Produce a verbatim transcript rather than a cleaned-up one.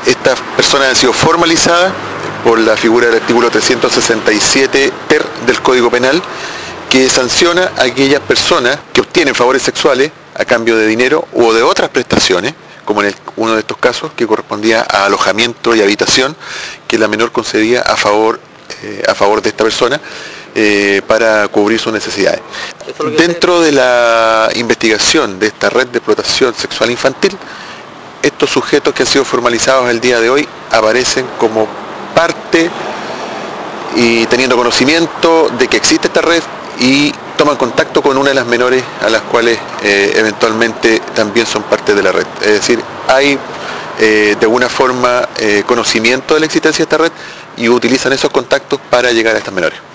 Estas personas han sido formalizadas por la figura del artículo trescientos sesenta y siete ter del Código Penal, que sanciona a aquellas personas que obtienen favores sexuales a cambio de dinero o de otras prestaciones, como en el, uno de estos casos que correspondía a alojamiento y habitación, que la menor concedía a favor, eh, a favor de esta persona eh, para cubrir sus necesidades. Dentro de la investigación de esta red de explotación sexual infantil, estos sujetos que han sido formalizados el día de hoy aparecen como parte y teniendo conocimiento de que existe esta red y toman contacto con una de las menores a las cuales eh, eventualmente también son parte de la red. Es decir, hay eh, de alguna forma eh, conocimiento de la existencia de esta red y utilizan esos contactos para llegar a estas menores.